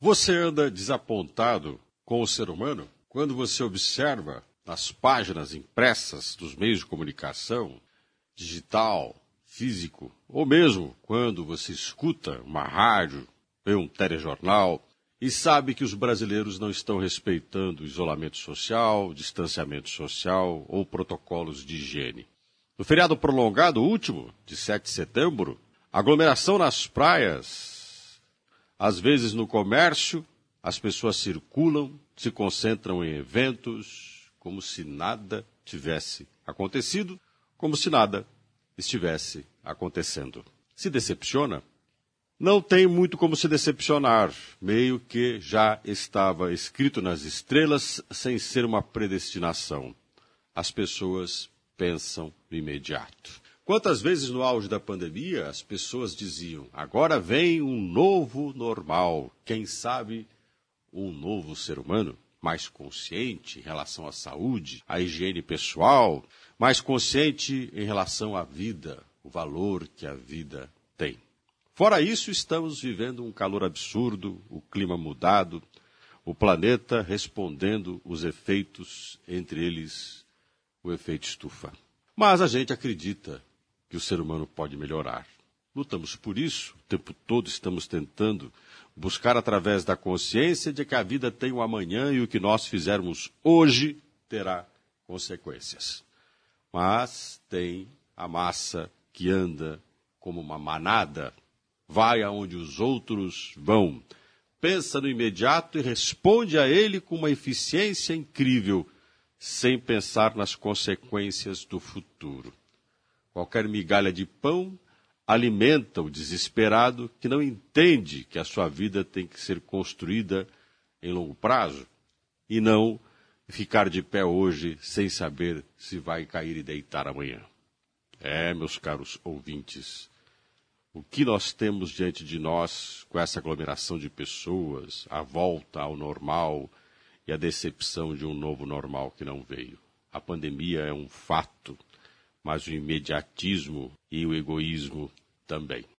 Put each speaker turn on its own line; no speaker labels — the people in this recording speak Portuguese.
Você anda desapontado com o ser humano? Quando você observa nas páginas impressas dos meios de comunicação, digital, físico, ou mesmo quando você escuta uma rádio, vê um telejornal e sabe que os brasileiros não estão respeitando o isolamento social, distanciamento social ou protocolos de higiene. No feriado prolongado último, de 7 de setembro, aglomeração nas praias, às vezes no comércio, as pessoas circulam, se concentram em eventos, como se nada tivesse acontecido, como se nada estivesse acontecendo. Se decepciona? Não tem muito como se decepcionar, meio que já estava escrito nas estrelas sem ser uma predestinação. As pessoas pensam no imediato. Quantas vezes no auge da pandemia as pessoas diziam: agora vem um novo normal, quem sabe um novo ser humano, mais consciente em relação à saúde, à higiene pessoal, mais consciente em relação à vida, o valor que a vida tem. Fora isso, estamos vivendo um calor absurdo, o clima mudado, o planeta respondendo os efeitos, entre eles o efeito estufa. Mas a gente acredita que o ser humano pode melhorar. Lutamos por isso, o tempo todo estamos tentando buscar através da consciência de que a vida tem um amanhã e o que nós fizermos hoje terá consequências. Mas tem a massa que anda como uma manada, vai aonde os outros vão, pensa no imediato e responde a ele com uma eficiência incrível, sem pensar nas consequências do futuro. Qualquer migalha de pão alimenta o desesperado que não entende que a sua vida tem que ser construída em longo prazo e não ficar de pé hoje sem saber se vai cair e deitar amanhã. Meus caros ouvintes, o que nós temos diante de nós com essa aglomeração de pessoas, a volta ao normal e a decepção de um novo normal que não veio. A pandemia é um fato, mas o imediatismo e o egoísmo também.